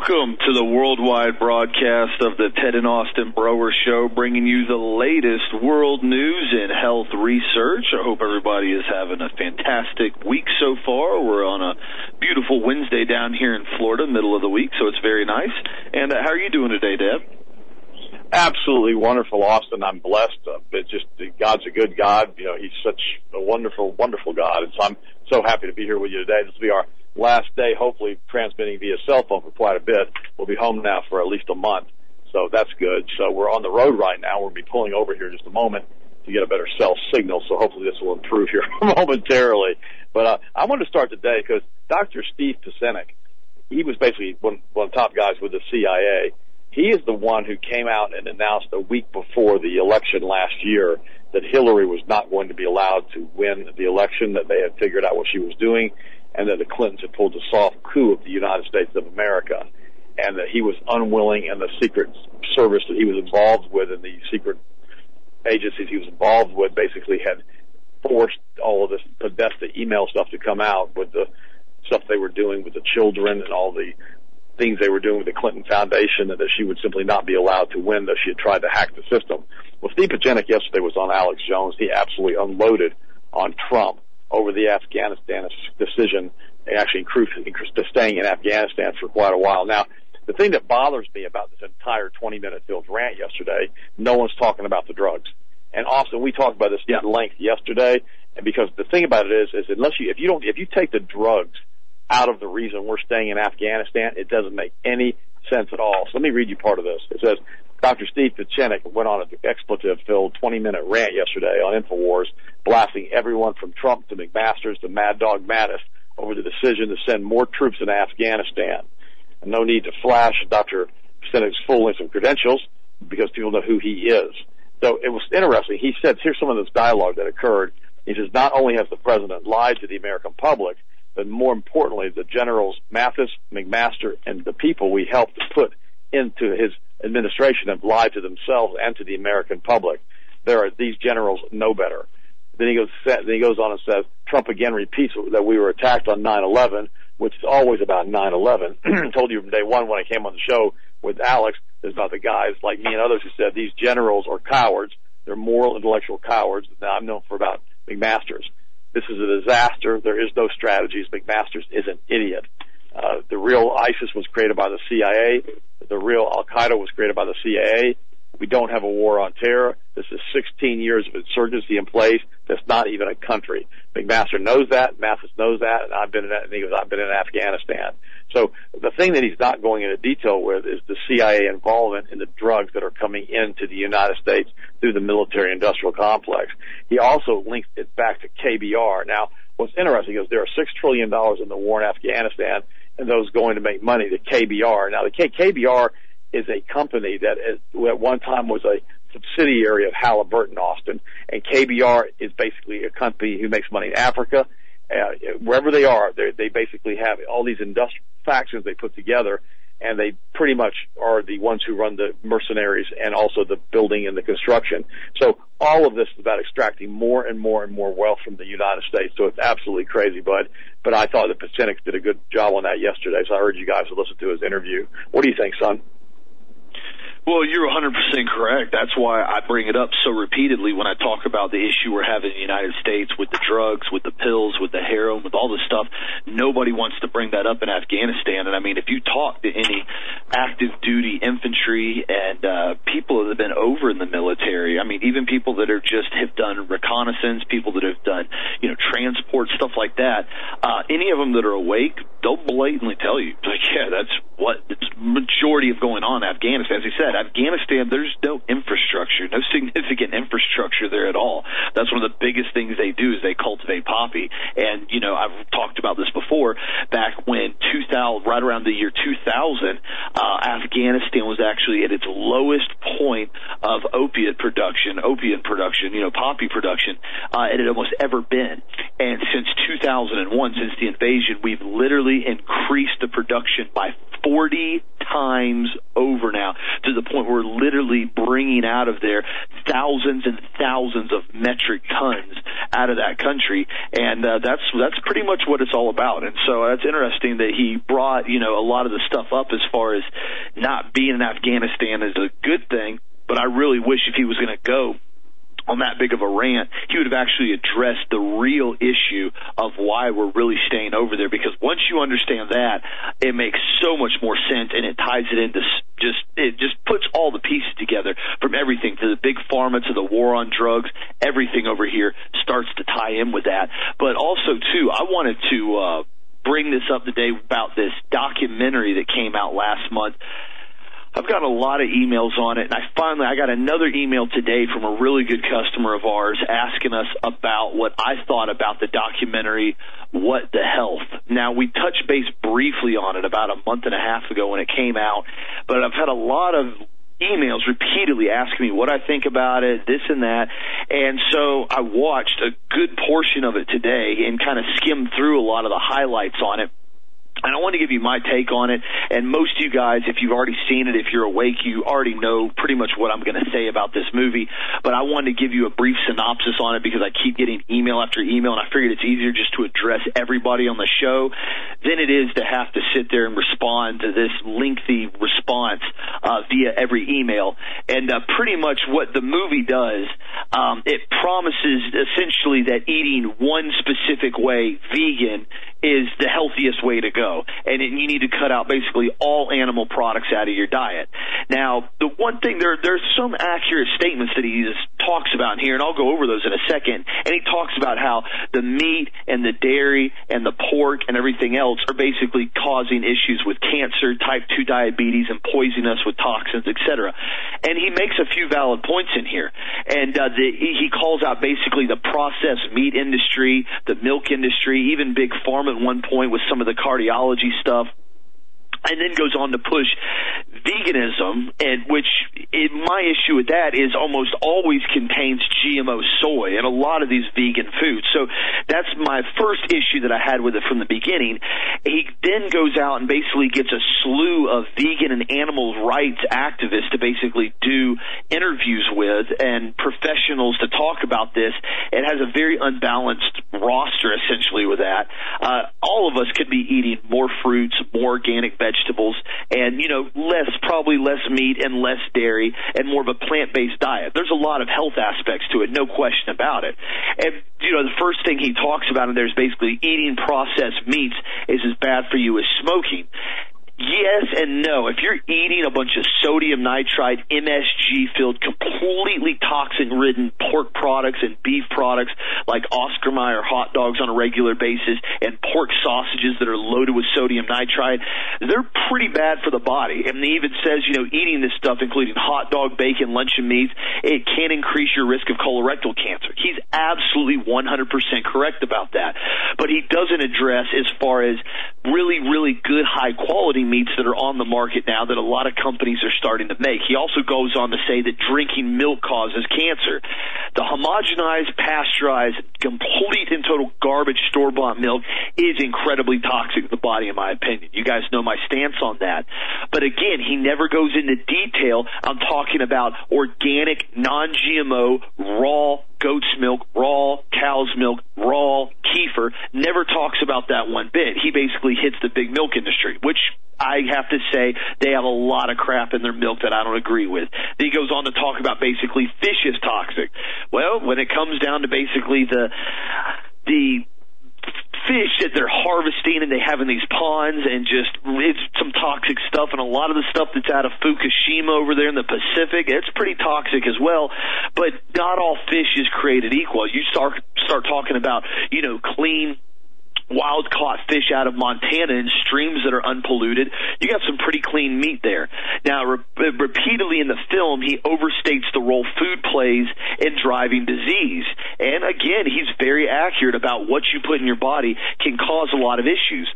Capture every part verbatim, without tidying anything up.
Welcome to the worldwide broadcast of the Ted and Austin Broer Show, bringing you the latest world news and health research. I hope everybody is having a fantastic week so far. We're on a beautiful Wednesday down here in Florida, middle of the week, so it's very nice. And uh, how are you doing today, Deb? Absolutely wonderful, Austin. I'm blessed. Uh, it's just God's a good God. You know, He's such a wonderful, wonderful God, and so I'm so happy to be here with you today. This will be our last day, hopefully transmitting via cell phone for quite a bit. We'll be home now for at least a month, so that's good. So we're on the road right now. We'll be pulling over here in just a moment to get a better cell signal, so hopefully this will improve here momentarily. But uh, I want to start today because Doctor Steve Pieczenik, he was basically one, one of the top guys with the C I A. He is the one who came out and announced a week before the election last year that Hillary was not going to be allowed to win the election, that they had figured out what she was doing, and that the Clintons had pulled a soft coup of the United States of America, and that he was unwilling, and the Secret Service that he was involved with and the secret agencies he was involved with basically had forced all of this Podesta email stuff to come out with the stuff they were doing with the children and all the things they were doing with the Clinton Foundation, and that she would simply not be allowed to win, though she had tried to hack the system. Well, Steve Pieczenik yesterday was on Alex Jones. He absolutely unloaded on Trump over the Afghanistan decision, and actually staying in Afghanistan for quite a while. Now, the thing that bothers me about this entire twenty-minute filled rant yesterday, no one's talking about the drugs. And Austin, we talked about this at length yesterday, and because the thing about it is, is unless you, if you don't, if you take the drugs out of the reason we're staying in Afghanistan, it doesn't make any sense at all. So let me read you part of this. It says, Doctor Steve Pieczenik went on an expletive-filled twenty-minute rant yesterday on InfoWars, blasting everyone from Trump to McMaster's to Mad Dog Mattis over the decision to send more troops into Afghanistan. And no need to flash Doctor Pieczenik's full list of credentials because people know who he is. So it was interesting. He said, here's some of this dialogue that occurred. He says, not only has the president lied to the American public, but more importantly, the generals Mathis, McMaster, and the people we helped put into his administration have lied to themselves and to the American public. There are these generals know better. Then he goes. Then he goes on and says, Trump again repeats that we were attacked on nine eleven, which is always about nine eleven. I told you from day one when I came on the show with Alex, there's about the guys like me and others who said these generals are cowards. They're moral, intellectual cowards. Now I'm known for about McMaster's. This is a disaster. There is no strategies. McMaster's is an idiot. Uh, the real ISIS was created by the C I A. The real Al-Qaeda was created by the C I A. We don't have a war on terror. This is sixteen years of insurgency in place. That's not even a country. McMaster knows that. Mathis knows that. And I've been in, and he goes, I've been in Afghanistan. So the thing that he's not going into detail with is the C I A involvement in the drugs that are coming into the United States through the military-industrial complex. He also links it back to K B R. Now, what's interesting is there are six trillion dollars in the war in Afghanistan, and those going to make money to K B R. Now, the K- KBR is a company that is, at one time was a subsidiary of Halliburton, Austin, and K B R is basically a company who makes money in Africa. Uh, wherever they are, they basically have all these industrial factions they put together, and they pretty much are the ones who run the mercenaries and also the building and the construction. So all of this is about extracting more and more and more wealth from the United States. So it's absolutely crazy, bud. But I thought that Pieczenik did a good job on that yesterday, so I urge you guys to listen to his interview. What do you think, son? Well, you're one hundred percent correct. That's why I bring it up so repeatedly when I talk about the issue we're having in the United States with the drugs, with the pills, with the heroin, with all this stuff. Nobody wants to bring that up in Afghanistan. And, I mean, if you talk to any active duty infantry and uh, people that have been over in the military, I mean, even people that are just have done reconnaissance, people that have done, you know, transport, stuff like that, uh, any of them that are awake, they'll blatantly tell you, like, yeah, that's what the majority of going on in Afghanistan. As he said, Afghanistan, there's no infrastructure, no significant infrastructure there at all. That's one of the biggest things they do is they cultivate poppy. And, you know, I've talked about this before, back when two thousand, right around the year two thousand, uh, Afghanistan was actually at its lowest point of opiate production, opiate production, you know, poppy production, uh, it had almost ever been. And since two thousand one, since the invasion, we've literally increased the production by forty times over now, to the point where we're literally bringing out of there thousands and thousands of metric tons out of that country. And uh, that's that's pretty much what it's all about. And so that's interesting that he brought, you know, a lot of the stuff up as far as not being in Afghanistan is a good thing. But I really wish if he was going to go on that big of a rant, he would have actually addressed the real issue of why we're really staying over there. Because once you understand that, it makes so much more sense, and it ties it into just, it just puts all the pieces together, from everything to the big pharma to the war on drugs. Everything over here starts to tie in with that. But also, too, I wanted to uh, bring this up today about this documentary that came out last month. I've got a lot of emails on it, and I finally I got another email today from a really good customer of ours asking us about what I thought about the documentary, What the Health. Now, we touched base briefly on it about a month and a half ago when it came out, but I've had a lot of emails repeatedly asking me what I think about it, this and that, and so I watched a good portion of it today and kind of skimmed through a lot of the highlights on it. And I want to give you my take on it, and most of you guys, if you've already seen it, if you're awake, you already know pretty much what I'm going to say about this movie, but I wanted to give you a brief synopsis on it because I keep getting email after email, and I figured it's easier just to address everybody on the show than it is to have to sit there and respond to this lengthy response uh, via every email. And uh, pretty much what the movie does, um, it promises essentially that eating one specific way, vegan, is the healthiest way to go. And you need to cut out basically all animal products out of your diet. Now, the one thing, there there's some accurate statements that he talks about here, and I'll go over those in a second. And he talks about how the meat and the dairy and the pork and everything else are basically causing issues with cancer, type two diabetes, and poisoning us with toxins, et cetera. And he makes a few valid points in here. And uh, the, he calls out basically the processed meat industry, the milk industry, even big pharma at one point with some of the cardiology stuff, and then goes on to push veganism, and which it, my issue with that is almost always contains G M O soy in a lot of these vegan foods. So that's my first issue that I had with it from the beginning. He then goes out and basically gets a slew of vegan and animal rights activists to basically do interviews with and professionals to talk about this. It has a very unbalanced roster essentially with that. Uh, all of us could be eating more fruits, more organic vegetables, vegetables and, you know, less, probably less meat and less dairy and more of a plant-based diet. There's a lot of health aspects to it, no question about it. And, you know, the first thing he talks about in there is basically eating processed meats is as bad for you as smoking. Yes and no. If you're eating a bunch of sodium nitrite, M S G-filled, completely toxin-ridden pork products and beef products like Oscar Mayer hot dogs on a regular basis and pork sausages that are loaded with sodium nitrite, they're pretty bad for the body. And he even says, you know, eating this stuff, including hot dog, bacon, luncheon meats, it can increase your risk of colorectal cancer. He's absolutely one hundred percent correct about that. But he doesn't address as far as really, really good, high-quality meats that are on the market now that a lot of companies are starting to make. He also goes on to say that drinking milk causes cancer. The homogenized, pasteurized, complete and total garbage store-bought milk is incredibly toxic to the body, in my opinion. You guys know my stance on that. But again, he never goes into detail. I'm talking about organic, non-G M O, raw goat's milk, raw cow's milk, raw kefir. Never talks about that one bit. He basically hits the big milk industry, which I have to say they have a lot of crap in their milk that I don't agree with. Then he goes on to talk about basically fish is toxic. Well, when it comes down to basically the the fish that they're harvesting and they have in these ponds and just it's some toxic stuff, and a lot of the stuff that's out of Fukushima over there in the Pacific, it's pretty toxic as well. But not all fish is created equal. You start start talking about, you know, clean wild-caught fish out of Montana in streams that are unpolluted. You got some pretty clean meat there. Now, re- repeatedly in the film, he overstates the role food plays in driving disease. And again, he's very accurate about what you put in your body can cause a lot of issues.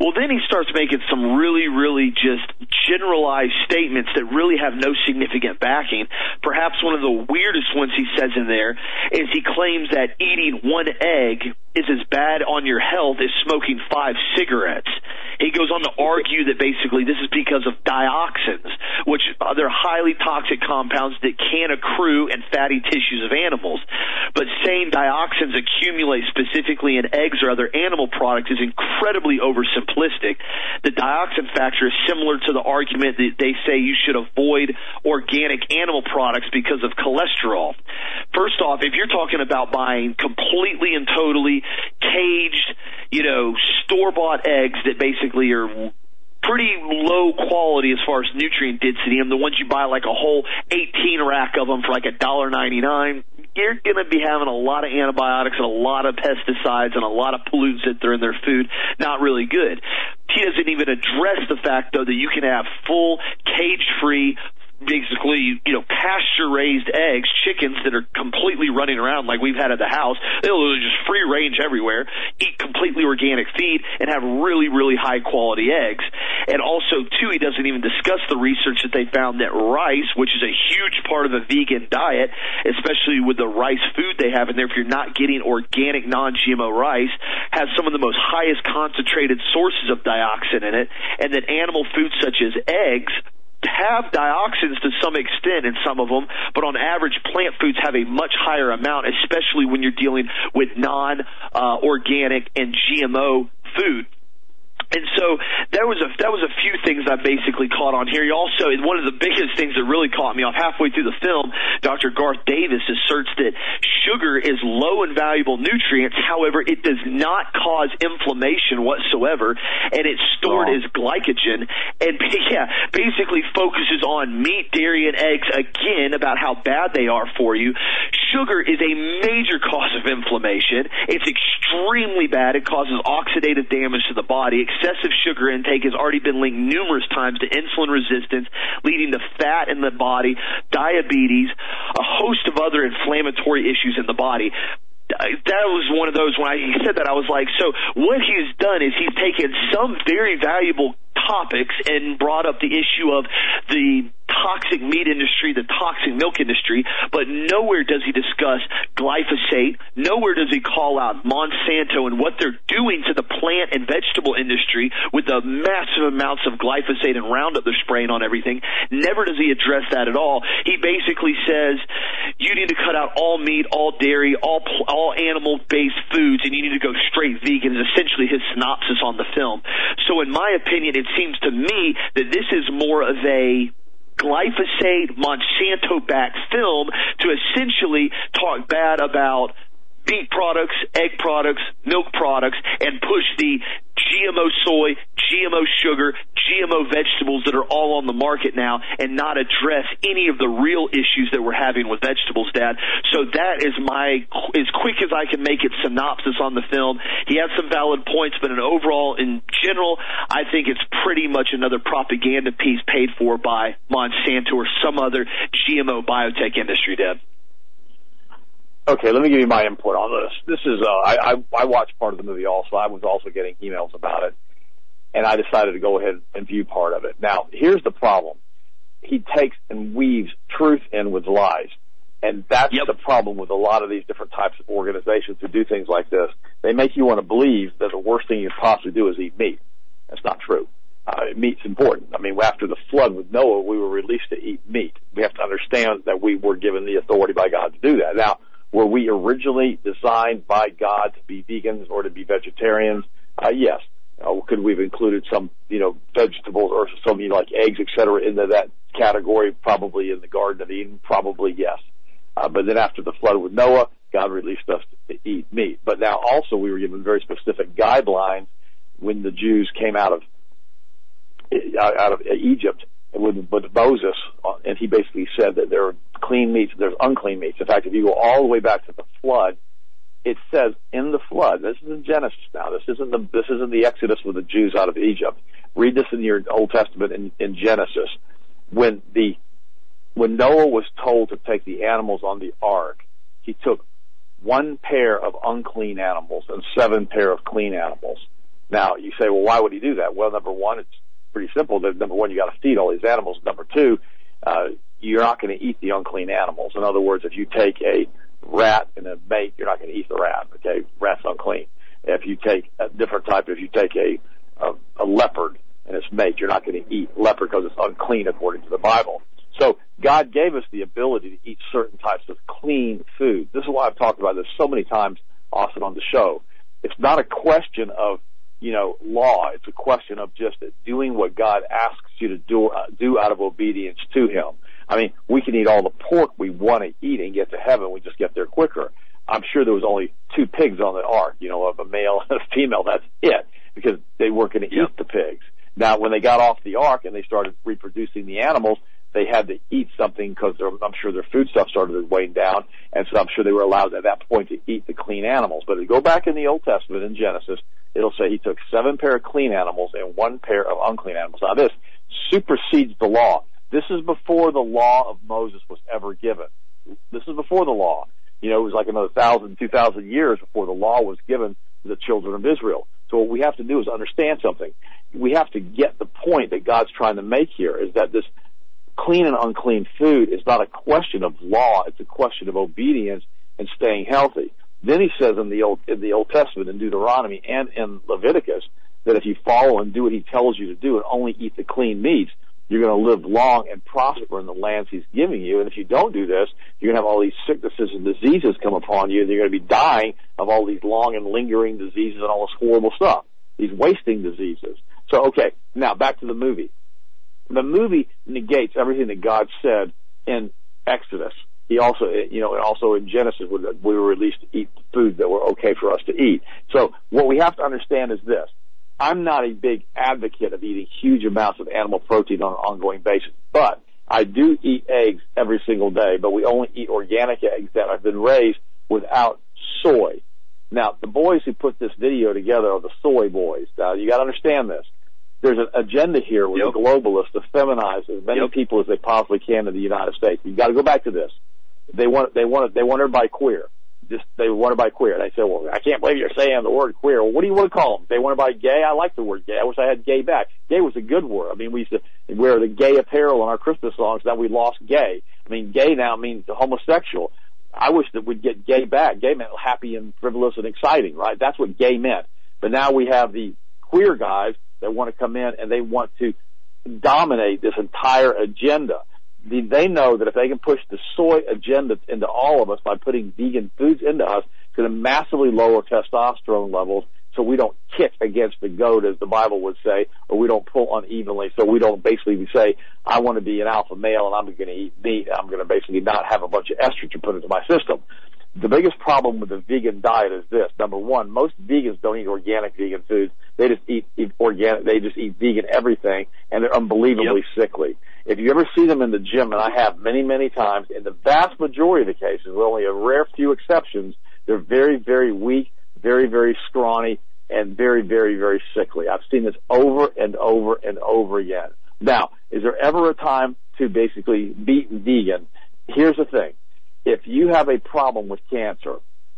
Well, then he starts making some really, really just generalized statements that really have no significant backing. Perhaps one of the weirdest ones he says in there is he claims that eating one egg is as bad on your health as smoking five cigarettes. He goes on to argue that basically this is because of dioxins, which are they're highly toxic compounds that can accrue in fatty tissues of animals. But saying dioxins accumulate specifically in eggs or other animal products is incredibly oversimplistic. The dioxin factor is similar to the argument that they say you should avoid organic animal products because of cholesterol. First off, if you're talking about buying completely and totally caged, you know, store-bought eggs that basically are pretty low quality as far as nutrient density, and the ones you buy like a whole eighteen rack of them for like a dollar ninety-nine, you're going to be having a lot of antibiotics and a lot of pesticides and a lot of pollutants that are in their food. Not really good. He doesn't even address the fact, though, that you can have full cage-free, basically, you know, pasture-raised eggs, chickens that are completely running around like we've had at the house. They'll just free range everywhere, eat completely organic feed, and have really, really high-quality eggs. And also, too, he doesn't even discuss the research that they found that rice, which is a huge part of a vegan diet, especially with the rice food they have in there, if you're not getting organic non-G M O rice, has some of the most highest concentrated sources of dioxin in it, and that animal foods such as eggs have dioxins to some extent in some of them, but on average, plant foods have a much higher amount, especially when you're dealing with non-organic uh, and G M O food. And so there was a that was a few things I basically caught on here. He also, one of the biggest things that really caught me off halfway through the film, Doctor Garth Davis asserts that sugar is low in valuable nutrients. However, it does not cause inflammation whatsoever, and it's stored oh. as glycogen. And yeah, basically focuses on meat, dairy, and eggs again about how bad they are for you. Sugar is a major cause of inflammation. It's extremely bad. It causes oxidative damage to the body. Excessive sugar intake has already been linked numerous times to insulin resistance, leading to fat in the body, diabetes, a host of other inflammatory issues in the body. That was one of those, when I, he said that, I was like, so what he's done is he's taken some very valuable topics and brought up the issue of the toxic meat industry, the toxic milk industry, but nowhere does he discuss glyphosate. Nowhere does he call out Monsanto and what they're doing to the plant and vegetable industry with the massive amounts of glyphosate and Roundup they're spraying on everything. Never does he address that at all. He basically says you need to cut out all meat, all dairy, all all animal-based foods, and you need to go straight vegan, is essentially his synopsis on the film. So in my opinion, it seems to me that this is more of a glyphosate, Monsanto-backed film to essentially talk bad about meat products, egg products, milk products, and push the G M O soy, G M O sugar, G M O vegetables that are all on the market now, and not address any of the real issues that we're having with vegetables, Dad. So that is my, as quick as I can make it, synopsis on the film. He has some valid points, but in overall, in general, I think it's pretty much another propaganda piece paid for by Monsanto or some other G M O biotech industry, Dad. Okay, let me give you my input on this. This is, uh, I, I, I watched part of the movie also. I was also getting emails about it, and I decided to go ahead and view part of it. Now, here's the problem. He takes and weaves truth in with lies, and that's yep. the problem with a lot of these different types of organizations who do things like this. They make you want to believe that the worst thing you can possibly do is eat meat. That's not true. Uh, meat's important. I mean, after the flood with Noah, we were released to eat meat. We have to understand that we were given the authority by God to do that. Now, were we originally designed by God to be vegans or to be vegetarians? Uh, yes. Uh, could we have included some, you know, vegetables or some, you know, like eggs, et cetera, into that category? Probably in the Garden of Eden. Probably yes. Uh, but then after the flood with Noah, God released us to eat meat. But now also we were given very specific guidelines when the Jews came out of out of Egypt with, with Moses, and he basically said that there are clean meats, there's unclean meats. In fact, if you go all the way back to the flood, it says in the flood, this is in Genesis now, this isn't the, this isn't the Exodus with the Jews out of Egypt. Read this in your Old Testament in, in Genesis. When the, when Noah was told to take the animals on the ark, he took one pair of unclean animals and seven pair of clean animals. Now, you say, well, why would he do that? Well, number one, it's pretty simple. Number one, you got to feed all these animals. Number two, uh, you're not going to eat the unclean animals. In other words, if you take a rat and a mate, you're not going to eat the rat. Okay, rat's unclean. If you take a different type, if you take a a, a leopard and its mate, you're not going to eat leopard because it's unclean according to the Bible. So God gave us the ability to eat certain types of clean food. This is why I've talked about this so many times, Austin, on the show. It's not a question of, you know, law. It's a question of just doing what God asks you to do, uh, do out of obedience to Him. I mean, we can eat all the pork we want to eat and get to heaven. We just get there quicker. I'm sure there was only two pigs on the ark, you know, of a male and a female. That's it, because they weren't going to yep. eat the pigs. Now, when they got off the ark and they started reproducing the animals, they had to eat something because I'm sure their food stuff started weighing down, and so I'm sure they were allowed at that point to eat the clean animals. But if you go back in the Old Testament, in Genesis, it'll say He took seven pair of clean animals and one pair of unclean animals. Now, this supersedes the law. This is before the law of Moses was ever given. This is before the law. You know, it was like another thousand, two thousand years before the law was given to the children of Israel. So what we have to do is understand something. We have to get the point that God's trying to make here, is that this clean and unclean food is not a question of law. It's a question of obedience and staying healthy. Then He says in the Old, in the Old Testament, in Deuteronomy and in Leviticus, that if you follow and do what He tells you to do and only eat the clean meats, you're going to live long and prosper in the lands He's giving you. And if you don't do this, you're going to have all these sicknesses and diseases come upon you, and you're going to be dying of all these long and lingering diseases and all this horrible stuff, these wasting diseases. So, okay, now back to the movie. The movie negates everything that God said in Exodus. He also, you know, and also in Genesis, we were released to eat food that were okay for us to eat. So what we have to understand is this. I'm not a big advocate of eating huge amounts of animal protein on an ongoing basis, but I do eat eggs every single day, but we only eat organic eggs that have been raised without soy. Now, the boys who put this video together are the soy boys. Now, you got to understand this. There's an agenda here with yep. the globalists to feminize as many yep. people as they possibly can in the United States. You've got to go back to this. They want, they want, they want everybody queer. Just, they want everybody queer. They say, well, I can't believe you're saying the word queer. Well, what do you want to call them? They want everybody gay. I like the word gay. I wish I had gay back. Gay was a good word. I mean, we used to wear the gay apparel in our Christmas songs. Now we lost gay. I mean, gay now means homosexual. I wish that we'd get gay back. Gay meant happy and frivolous and exciting, right? That's what gay meant. But now we have the queer guys that want to come in and they want to dominate this entire agenda. They know that if they can push the soy agenda into all of us by putting vegan foods into us, it's going to massively lower testosterone levels so we don't kick against the goat, as the Bible would say, or we don't pull unevenly, so we don't basically say, I want to be an alpha male and I'm going to eat meat. I'm going to basically not have a bunch of estrogen put into my system. The biggest problem with the vegan diet is this. Number one, most vegans don't eat organic vegan foods. They just eat, eat organic, they just eat vegan everything, and they're unbelievably yep. sickly. If you ever see them in the gym, and I have many, many times, in the vast majority of the cases, with only a rare few exceptions, they're very, very weak, very, very scrawny, and very, very, very sickly. I've seen this over and over and over again. Now, is there ever a time to basically beat vegan? Here's the thing. If you have a problem with cancer,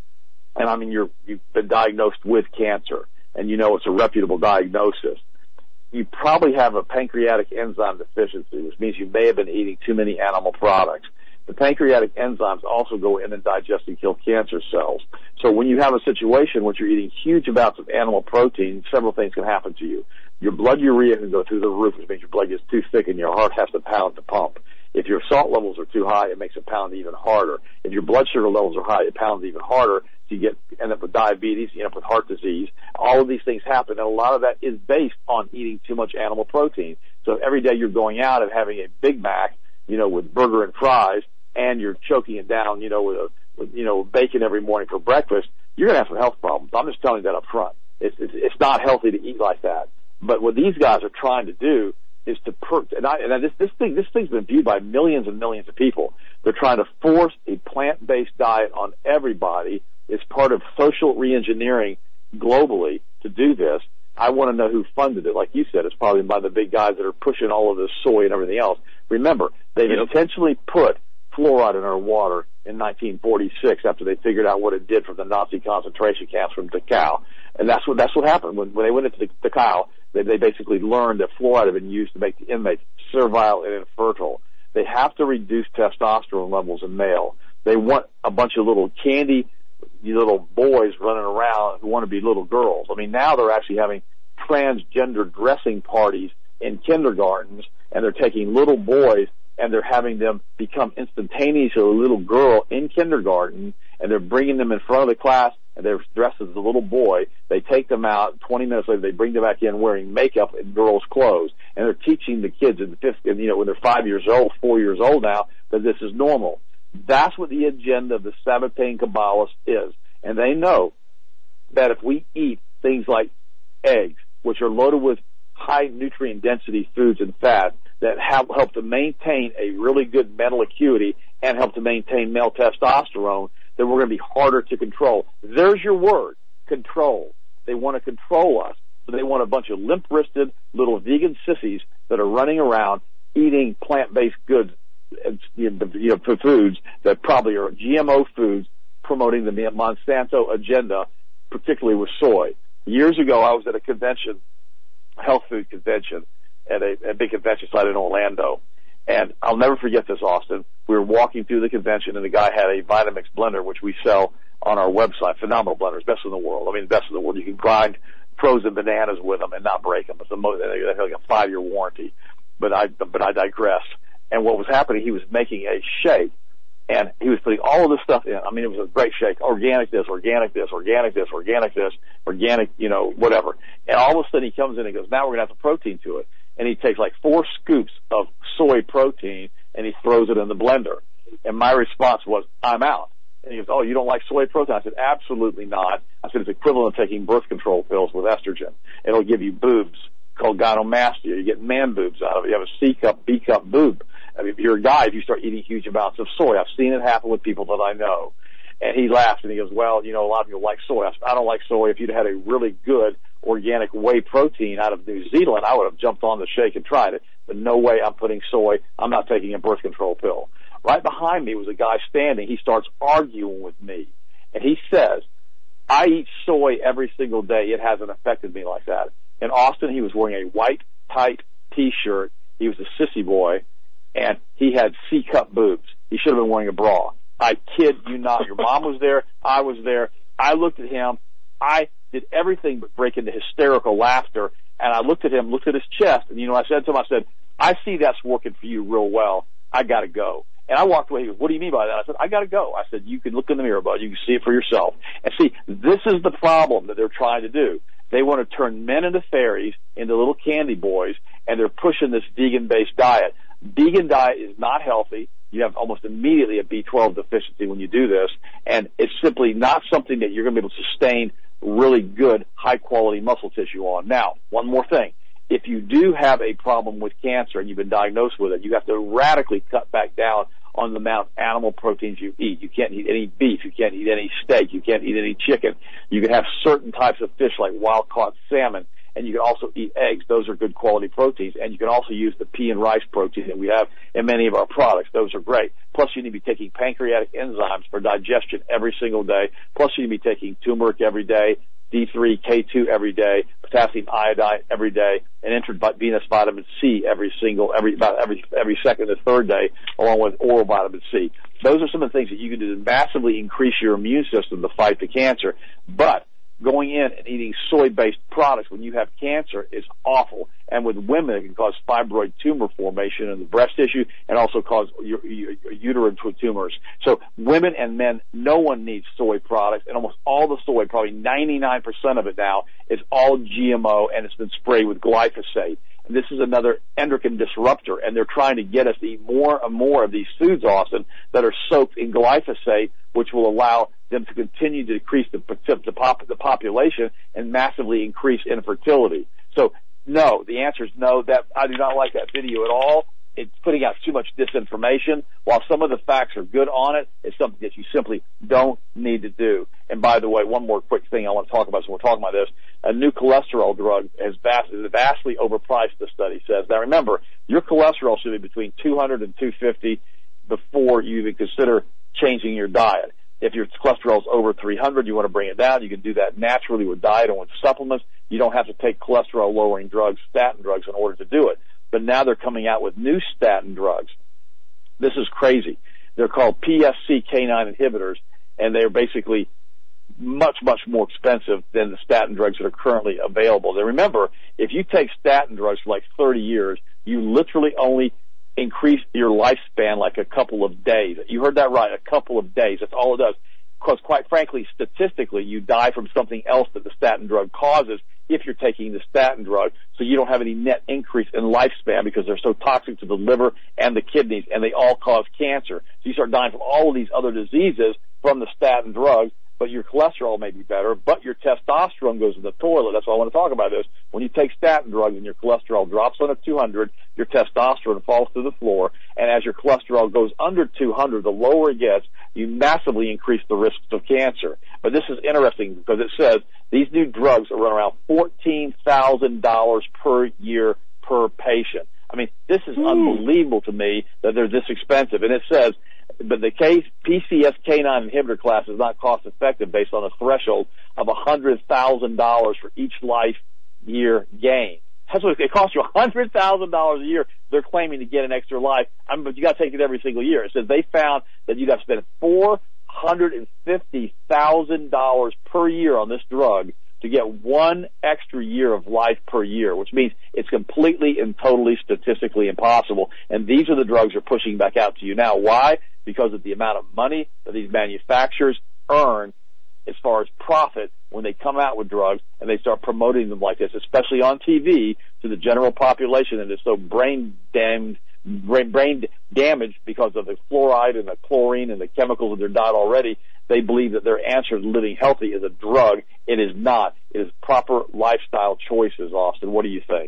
and I mean you're, you've been diagnosed with cancer, and you know it's a reputable diagnosis, you probably have a pancreatic enzyme deficiency, which means you may have been eating too many animal products. The pancreatic enzymes also go in and digest and kill cancer cells. So when you have a situation where you're eating huge amounts of animal protein, several things can happen to you. Your blood urea can go through the roof, which means your blood gets too thick and your heart has to pound to pump. If your salt levels are too high, it makes it pound even harder. If your blood sugar levels are high, it pounds even harder. So you get end up with diabetes, you end up with heart disease. All of these things happen, and a lot of that is based on eating too much animal protein. So every day you're going out and having a Big Mac, you know, with burger and fries, and you're choking it down, you know, with, a, with you know, bacon every morning for breakfast, you're going to have some health problems. I'm just telling you that up front. It's, it's, it's not healthy to eat like that. But what these guys are trying to do is to per and, I, and this this thing this thing's been viewed by millions and millions of people. They're trying to force a plant-based diet on everybody. It's part of social reengineering globally to do this. I want to know who funded it. Like you said, it's probably by the big guys that are pushing all of this soy and everything else. Remember, they've yep. intentionally put fluoride in our water in nineteen forty-six after they figured out what it did from the Nazi concentration camps from Dachau. And that's what that's what happened when, when they went into the, the Kyle. They, they basically learned that fluoride had been used to make the inmates servile and infertile. They have to reduce testosterone levels in male. They want a bunch of little candy, little boys running around who want to be little girls. I mean, now they're actually having transgender dressing parties in kindergartens, and they're taking little boys and they're having them become instantaneously a little girl in kindergarten, and they're bringing them in front of the class, and they're dressed as a little boy. They take them out. twenty minutes later, they bring them back in wearing makeup and girls' clothes, and they're teaching the kids in the fifth, you know, when they're five years old, four years old now, that this is normal. That's what the agenda of the Sabbatean Kabbalists is, and they know that if we eat things like eggs, which are loaded with high nutrient density foods and fat that have, help to maintain a really good mental acuity and help to maintain male testosterone, then we're going to be harder to control. There's your word, control. They want to control us. So they want a bunch of limp-wristed little vegan sissies that are running around eating plant-based goods, you know, foods that probably are G M O foods, promoting the Monsanto agenda, particularly with soy. Years ago, I was at a convention, a health food convention, at a, a big convention site in Orlando. And I'll never forget this, Austin. We were walking through the convention, and the guy had a Vitamix blender, which we sell on our website. Phenomenal blenders, best in the world. I mean, best in the world. You can grind frozen bananas with them and not break them. It's a, they have like a five-year warranty. But I, but I digress. And what was happening, he was making a shake, and he was putting all of this stuff in. I mean, it was a great shake. Organic this, organic this, organic this, organic this, organic, you know, whatever. And all of a sudden he comes in and goes, now we're going to have the protein to it. And he takes like four scoops of soy protein and he throws it in the blender. And my response was, I'm out. And he goes, oh, you don't like soy protein? I said, absolutely not. I said, it's equivalent to taking birth control pills with estrogen. It'll give you boobs called gynecomastia. You get man boobs out of it. You have a C cup, B cup boob. I mean, if you're a guy, if you start eating huge amounts of soy, I've seen it happen with people that I know. And he laughed and he goes, well, you know, a lot of people like soy. I said, I don't like soy. If you'd had a really good organic whey protein out of New Zealand, I would have jumped on the shake and tried it. But no way I'm putting soy. I'm not taking a birth control pill. Right behind me was a guy standing. He starts arguing with me. And he says, I eat soy every single day. It hasn't affected me like that. In Austin, he was wearing a white, tight T-shirt. He was a sissy boy. And he had C-cup boobs. He should have been wearing a bra. I kid you not. Your mom was there. I was there. I looked at him. I did everything but break into hysterical laughter. And I looked at him, looked at his chest. And, you know, I said to him, I said, I see that's working for you real well. I got to go. And I walked away. He goes, what do you mean by that? I said, I got to go. I said, you can look in the mirror, bud. You can see it for yourself. And see, this is the problem that they're trying to do. They want to turn men into fairies, into little candy boys, and they're pushing this vegan-based diet. Vegan diet is not healthy. You have almost immediately a B twelve deficiency when you do this, and it's simply not something that you're going to be able to sustain really good, high-quality muscle tissue on. Now, one more thing. If you do have a problem with cancer and you've been diagnosed with it, you have to radically cut back down on the amount of animal proteins you eat. You can't eat any beef. You can't eat any steak. You can't eat any chicken. You can have certain types of fish like wild-caught salmon, and you can also eat eggs. Those are good quality proteins. And you can also use the pea and rice protein that we have in many of our products. Those are great. Plus, you need to be taking pancreatic enzymes for digestion every single day. Plus, you need to be taking turmeric every day, D three, K two every day, potassium iodine every day, and intravenous vitamin C every single, every, about every, every second or third day, along with oral vitamin C. Those are some of the things that you can do to massively increase your immune system to fight the cancer. But going in and eating soy-based products when you have cancer is awful. And with women, it can cause fibroid tumor formation in the breast tissue and also cause u- u- uterine tumors. So women and men, no one needs soy products. And almost all the soy, probably ninety-nine percent of it now, is all G M O, and it's been sprayed with glyphosate. And this is another endocrine disruptor, and they're trying to get us to eat more and more of these foods, Austin, that are soaked in glyphosate, which will allow them to continue to decrease the, the, pop, the population and massively increase infertility. So, no, the answer is no. That I do not like that video at all. It's putting out too much disinformation. While some of the facts are good on it, it's something that you simply don't need to do. And by the way, one more quick thing I want to talk about, so we're talking about this. A new cholesterol drug is vastly, vastly overpriced, the study says. Now remember, your cholesterol should be between two hundred and two fifty before you even consider changing your diet. If your cholesterol is over three hundred, you want to bring it down. You can do that naturally with diet and with supplements. You don't have to take cholesterol-lowering drugs, statin drugs, in order to do it. But now they're coming out with new statin drugs. This is crazy. They're called P S C K nine inhibitors, and they're basically much, much more expensive than the statin drugs that are currently available. Now remember, if you take statin drugs for like thirty years, you literally only increase your lifespan like a couple of days. You heard that right, a couple of days. That's all it does. Because quite frankly, statistically, you die from something else that the statin drug causes if you're taking the statin drug, so you don't have any net increase in lifespan because they're so toxic to the liver and the kidneys, and they all cause cancer. So you start dying from all of these other diseases from the statin drugs, but your cholesterol may be better, but your testosterone goes in the toilet. That's why I want to talk about this. When you take statin drugs and your cholesterol drops under two hundred, your testosterone falls to the floor, and as your cholesterol goes under two hundred, the lower it gets, you massively increase the risks of cancer. But this is interesting because it says these new drugs are around fourteen thousand dollars per year per patient. I mean, this is mm. unbelievable to me that they're this expensive. And it says, but the P C S K nine inhibitor class is not cost effective based on a threshold of one hundred thousand dollars for each life year gain. That's what it costs you, one hundred thousand dollars a year. They're claiming to get an extra life. I mean, but you got to take it every single year. It says they found that you'd have to spend four hundred fifty thousand dollars per year on this drug to get one extra year of life per year, which means it's completely and totally statistically impossible. And these are the drugs they're pushing back out to you now. Why? Because of the amount of money that these manufacturers earn as far as profit when they come out with drugs and they start promoting them like this, especially on T V to the general population that is so brain damaged, brain, brain damaged because of the fluoride and the chlorine and the chemicals in their diet already. They believe that their answer to living healthy is a drug. It is not. It is proper lifestyle choices, Austin. What do you think?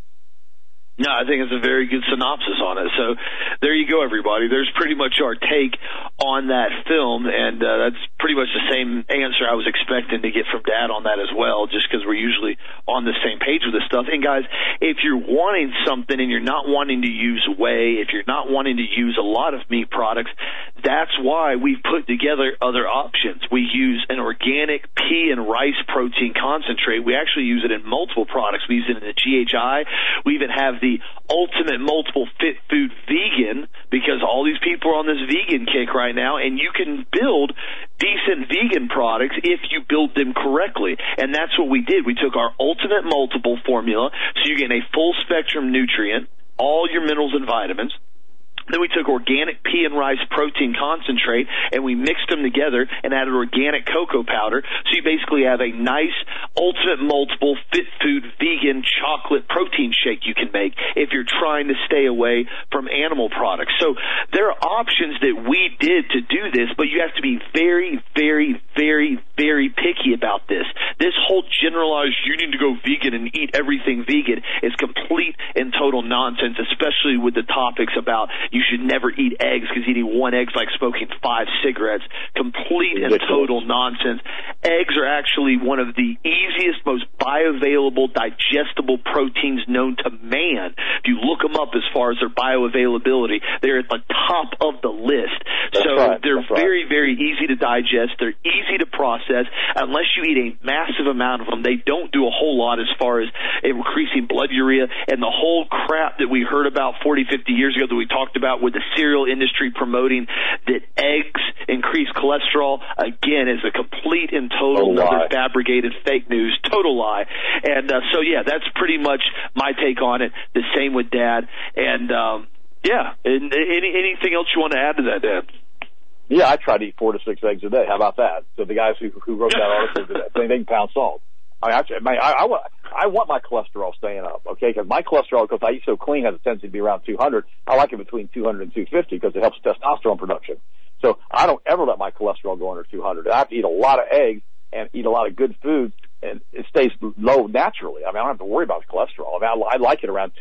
No, I think it's a very good synopsis on it. So there you go, everybody. There's pretty much our take on that film, and uh, that's pretty much the same answer I was expecting to get from Dad on that as well, just because we're usually on the same page with this stuff. And, guys, if you're wanting something and you're not wanting to use whey, if you're not wanting to use a lot of meat products, that's why we've put together other options. We use an organic pea and rice protein concentrate. We actually use it in multiple products. We use it in the G H I. We even have the The ultimate multiple fit food vegan, because all these people are on this vegan kick right now, and you can build decent vegan products if you build them correctly. And that's what we did. We took our ultimate multiple formula, so you get a full spectrum nutrient, all your minerals and vitamins. Then we took organic pea and rice protein concentrate, and we mixed them together and added organic cocoa powder. So you basically have a nice, ultimate multiple fit food vegan chocolate protein shake you can make if you're trying to stay away from animal products. So there are options that we did to do this, but you have to be very, very, very, very picky about this. This whole generalized, you need to go vegan and eat everything vegan, is complete and total nonsense, especially with the topics about you should never eat eggs because eating one egg is like smoking five cigarettes. Complete and total nonsense. Eggs are actually one of the easiest, most bioavailable, digestible proteins known to man. If you look them up as far as their bioavailability, they're at the top of the list. That's so right. they're That's very, right. very easy to digest. They're easy to process. Unless you eat a massive amount of them, they don't do a whole lot as far as increasing blood urea and the whole crap that we heard about forty, fifty years ago that we talked about with the cereal industry promoting that eggs increase cholesterol, again, is a complete and total another fabricated fake news, total lie. And uh, so, yeah, that's pretty much my take on it. The same with Dad. And, um, yeah, and any, anything else you want to add to that, Dad? Yeah, I try to eat four to six eggs a day. How about that? So the guys who, who wrote that article did that. They pound salt. I, actually, I, I, want, I want my cholesterol staying up, okay? Because my cholesterol, because I eat so clean, has a tendency to be around two hundred. I like it between two hundred and two fifty because it helps testosterone production. So I don't ever let my cholesterol go under two hundred. I have to eat a lot of eggs and eat a lot of good foods, and it stays low naturally. I mean, I don't have to worry about the cholesterol. I mean, I, I like it around two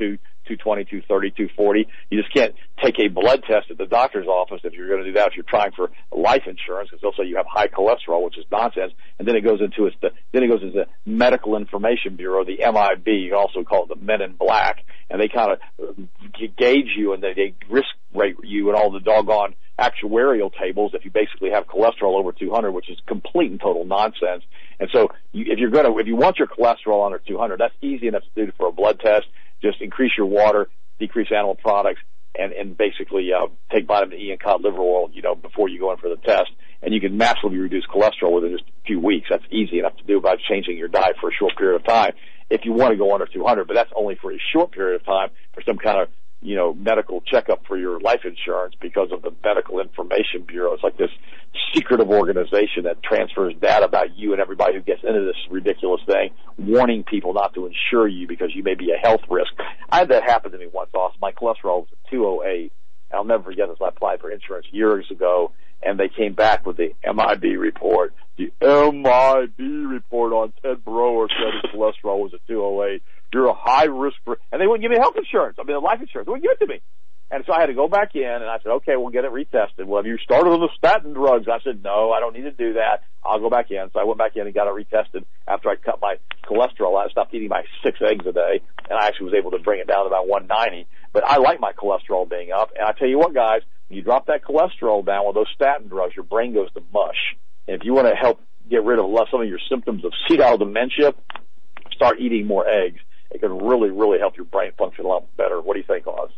two twenty, two thirty, two forty. You just can't take a blood test at the doctor's office if you're going to do that, if you're trying for life insurance, because they'll say you have high cholesterol, which is nonsense. And then it goes into its, the, then it goes into the Medical Information Bureau, the M I B, you can also call it the Men in Black, and they kind of gauge you and they, they risk rate you and all the doggone actuarial tables if you basically have cholesterol over two hundred, which is complete and total nonsense. And so you, if you're going to, if you want your cholesterol under two hundred, that's easy enough to do for a blood test. Just increase your water, decrease animal products, and, and basically uh, take vitamin E and cod liver oil, you know, before you go in for the test. And you can massively reduce cholesterol within just a few weeks. That's easy enough to do by changing your diet for a short period of time if you want to go under two hundred, but that's only for a short period of time for some kind of, you know, medical checkup for your life insurance because of the Medical Information Bureau. It's like this secretive organization that transfers data about you and everybody who gets into this ridiculous thing, warning people not to insure you because you may be a health risk. I had that happen to me once, Austin. My cholesterol was at two oh eight. I'll never forget this. I applied for insurance years ago, and they came back with the M I B report. The M I B report on Ted Broer said his cholesterol was at two oh eight. You're a high risk for, and they wouldn't give me health insurance. I mean, life insurance. They wouldn't give it to me. And so I had to go back in, and I said, okay, we'll get it retested. Well, have you started on the statin drugs? I said, no, I don't need to do that. I'll go back in. So I went back in and got it retested after I cut my cholesterol. I stopped eating my six eggs a day, and I actually was able to bring it down to about one ninety. But I like my cholesterol being up. And I tell you what, guys, when you drop that cholesterol down with those statin drugs, your brain goes to mush. And if you want to help get rid of some of your symptoms of senile dementia, start eating more eggs. It can really, really help your brain function a lot better. What do you think, Oz?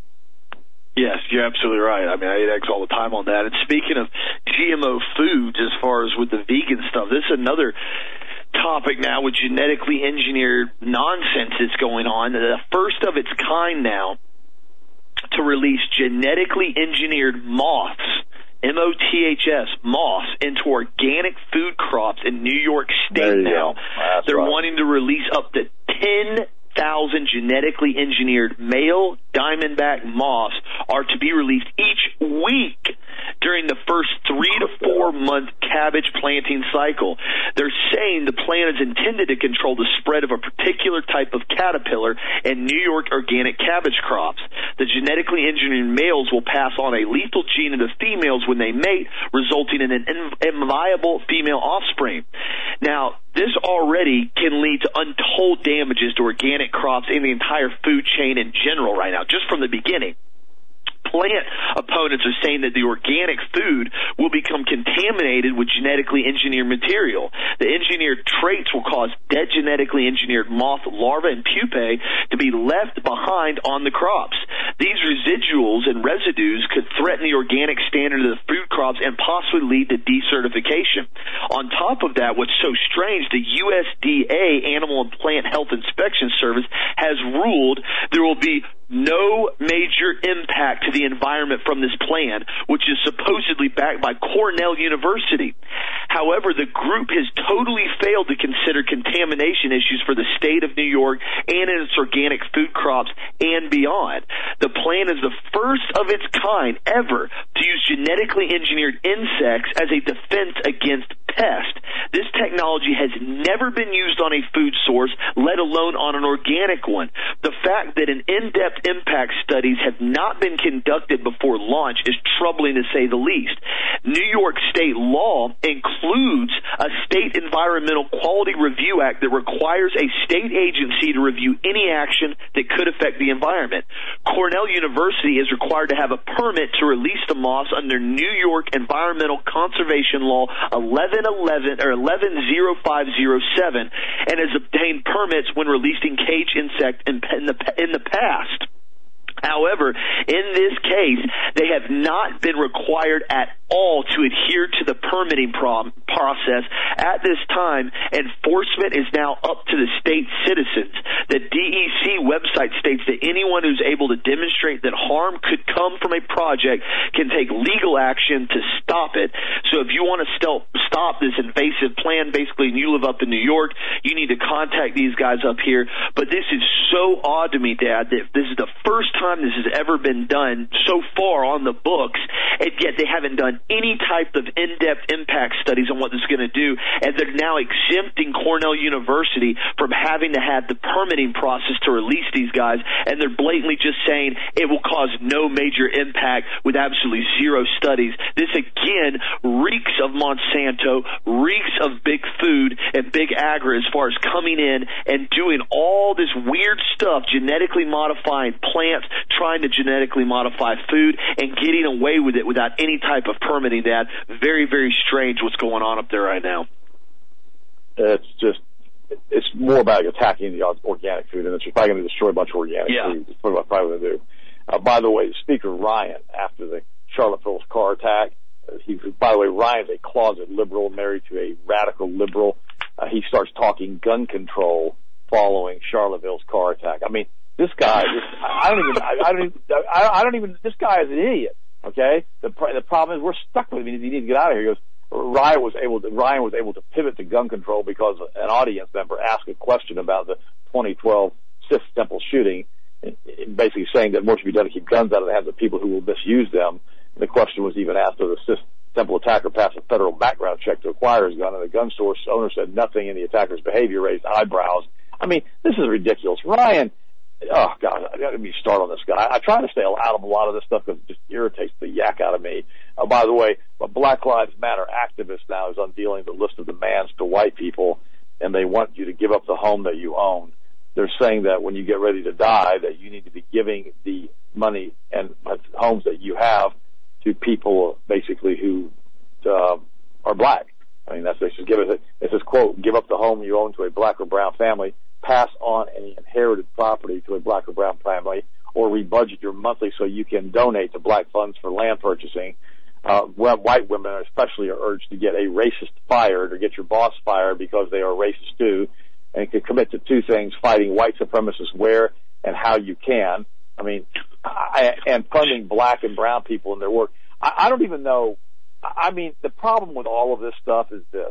Yes, you're absolutely right. I mean, I eat eggs all the time on that. And speaking of G M O foods, as far as with the vegan stuff, this is another topic now with genetically engineered nonsense that's going on. The first of its kind now to release genetically engineered moths, M O T H S, moths, into organic food crops in New York State now. They're right. wanting to release up to ten thousand genetically engineered male diamondback moths are to be released each week during the first three to four month cabbage planting cycle. They're saying the plan is intended to control the spread of a particular type of caterpillar in New York organic cabbage crops. The genetically engineered males will pass on a lethal gene to the females when they mate, resulting in an inviable female offspring. Now, this already can lead to untold damages to organic crops and the entire food chain in general right now, just from the beginning. Plant opponents are saying that the organic food will become contaminated with genetically engineered material. The engineered traits will cause dead genetically engineered moth larvae and pupae to be left behind on the crops. These residuals and residues could threaten the organic standard of the food crops and possibly lead to decertification. On top of that, what's so strange, the U S D A, Animal and Plant Health Inspection Service, has ruled there will be no major impact to the environment from this plan, which is supposedly backed by Cornell University. However, the group has totally failed to consider contamination issues for the state of New York and in its organic food crops and beyond. The plan is the first of its kind ever to use genetically engineered insects as a defense against pests. This technology has never been used on a food source, let alone on an organic one. The fact that an in-depth impact studies have not been conducted before launch is troubling to say the least. New York state law includes a state environmental quality review act that requires a state agency to review any action that could affect the environment. Cornell University is required to have a permit to release the moths under New York Environmental Conservation Law eleven eleven or eleven oh five oh seven and has obtained permits when releasing cage insect in, in the in the past. However, in this case, they have not been required at all to adhere to the permitting pro- process. At this time, enforcement is now up to the state citizens. The D E C website states that anyone who's able to demonstrate that harm could come from a project can take legal action to stop it. So if you want to st- stop this invasive plan, basically, and you live up in New York, you need to contact these guys up here. But this is so odd to me, Dad, that this is the first time this has ever been done so far on the books, and yet they haven't done done any type of in-depth impact studies on what this is going to do, and they're now exempting Cornell University from having to have the permitting process to release these guys, and they're blatantly just saying it will cause no major impact with absolutely zero studies. This, again, reeks of Monsanto, reeks of big food and big agri as far as coming in and doing all this weird stuff, genetically modifying plants, trying to genetically modify food, and getting away with it without any type of permitting. That very, very strange what's going on up there right now. It's just, it's more about attacking the organic food, and it's probably going to destroy a bunch of organic yeah. food. That's what I'm probably going to do. Uh, by the way, Speaker Ryan, after the Charlottesville car attack, uh, he, by the way, Ryan's a closet liberal, married to a radical liberal. Uh, he starts talking gun control following Charlottesville's car attack. I mean, this guy, this, I don't even, I, I don't even, I, I don't even, this guy is an idiot. Okay, the the problem is we're stuck with him. He needs to get out of here. He goes, Ryan was able to Ryan was able to pivot to gun control because an audience member asked a question about the twenty twelve Sis Temple shooting, basically saying that more should be done to keep guns out of the hands of people who will misuse them. And the question was even asked of the Sis Temple attacker passed a federal background check to acquire his gun, and the gun store's owner said nothing in the attacker's behavior raised eyebrows. I mean, this is ridiculous. Ryan, oh, God, I got to be start on this guy. I, I try to stay out of a lot of this stuff because it just irritates the yak out of me. Uh, by the way, a Black Lives Matter activist now is unveiling the list of demands to white people, and they want you to give up the home that you own. They're saying that when you get ready to die, that you need to be giving the money and homes that you have to people basically who uh, are black. I mean, that's they should give it. It says, quote, give up the home you own to a black or brown family, pass on any inherited property to a black or brown family, or rebudget your monthly so you can donate to black funds for land purchasing. Uh, white women especially are urged to get a racist fired or get your boss fired because they are racist too, and can commit to two things: fighting white supremacists where and how you can. I mean, I, and funding black and brown people in their work. I, I don't even know. I mean, the problem with all of this stuff is this: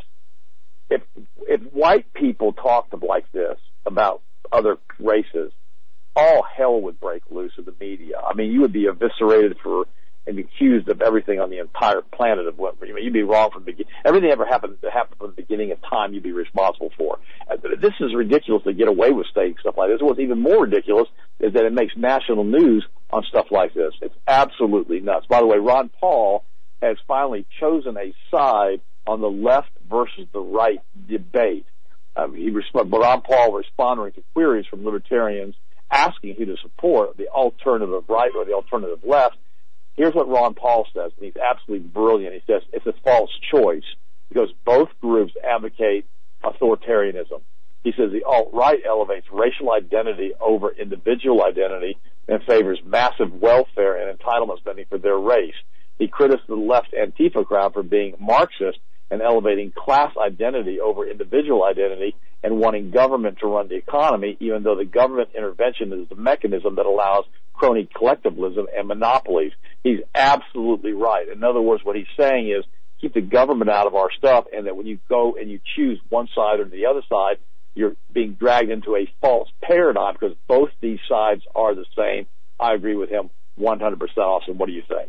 if if white people talked like this about other races, all hell would break loose in the media. I mean, you would be eviscerated for and accused of everything on the entire planet of what, I mean, you'd be wrong from the beginning. Everything ever happened that happened from the beginning of time, you'd be responsible for. This is ridiculous to get away with saying stuff like this. What's even more ridiculous is that it makes national news on stuff like this. It's absolutely nuts. By the way, Ron Paul has finally chosen a side on the left versus the right debate. Um, he resp- Ron Paul responding to queries from libertarians asking who to support, the alternative right or the alternative left. Here's what Ron Paul says, and he's absolutely brilliant. He says it's a false choice because both groups advocate authoritarianism. He says the alt-right elevates racial identity over individual identity and favors massive welfare and entitlement spending for their race. He criticized the left Antifa crowd for being Marxist and elevating class identity over individual identity and wanting government to run the economy, even though the government intervention is the mechanism that allows crony collectivism and monopolies. He's absolutely right. In other words, what he's saying is keep the government out of our stuff, and that when you go and you choose one side or the other side, you're being dragged into a false paradigm because both these sides are the same. I agree with him one hundred percent. Austin, what do you think?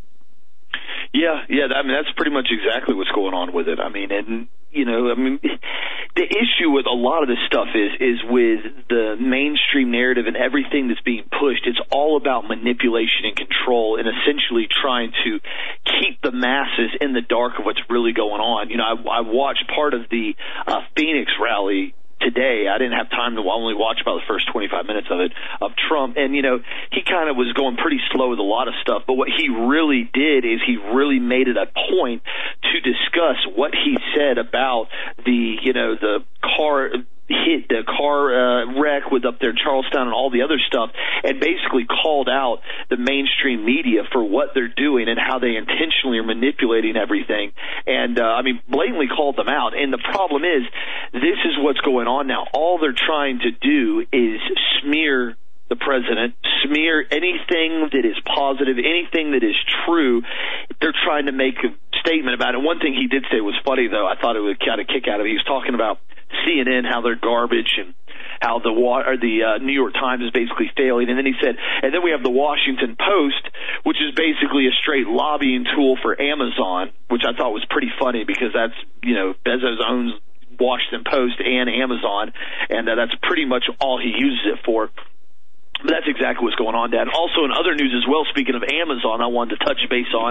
Yeah, yeah, I mean, that's pretty much exactly what's going on with it. I mean, and, you know, I mean, the issue with a lot of this stuff is, is with the mainstream narrative and everything that's being pushed. It's all about manipulation and control and essentially trying to keep the masses in the dark of what's really going on. You know, I, I watched part of the uh, Phoenix rally today. I didn't have time to only watch about the first twenty-five minutes of it, of Trump. And, you know, he kind of was going pretty slow with a lot of stuff. But what he really did is he really made it a point to discuss what he said about the, you know, the car hit, the car uh, wreck with up there in Charlestown and all the other stuff, and basically called out the mainstream media for what they're doing and how they intentionally are manipulating everything. And, uh, I mean, blatantly called them out. And the problem is, this is what's going on now. All they're trying to do is smear the president, smear anything that is positive, anything that is true. They're trying to make a statement about it. One thing he did say was funny, though. I thought it would kind of kick out of it. He was talking about C N N, how they're garbage, and how the or the uh, New York Times is basically failing. And then he said, and then we have the Washington Post, which is basically a straight lobbying tool for Amazon, which I thought was pretty funny because that's, you know, Bezos owns Washington Post and Amazon, and uh, that's pretty much all he uses it for. But that's exactly what's going on, Dad. Also in other news as well, speaking of Amazon, I wanted to touch base on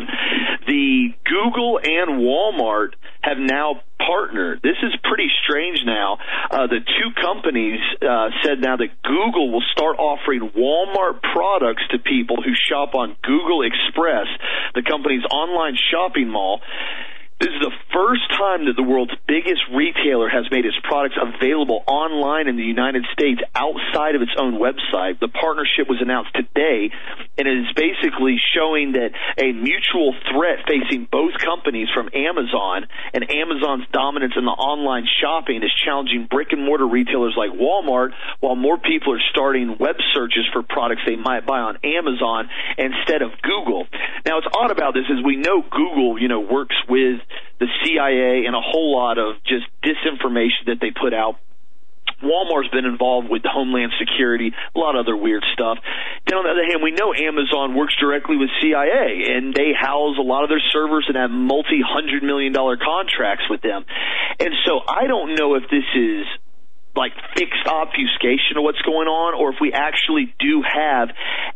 the Google and Walmart have now partnered. This is pretty strange now. Uh, the two companies uh, said now that Google will start offering Walmart products to people who shop on Google Express, the company's online shopping mall. This is the first time that the world's biggest retailer has made its products available online in the United States outside of its own website. The partnership was announced today, and it is basically showing that a mutual threat facing both companies from Amazon and Amazon's dominance in the online shopping is challenging brick-and-mortar retailers like Walmart, while more people are starting web searches for products they might buy on Amazon instead of Google. Now, what's odd about this is we know Google, you know, works with the C I A and a whole lot of just disinformation that they put out. Walmart's been involved with Homeland Security, a lot of other weird stuff. Then on the other hand, we know Amazon works directly with C I A, and they house a lot of their servers and have multi-hundred million dollar contracts with them. And so I don't know if this is like fixed obfuscation of what's going on, or if we actually do have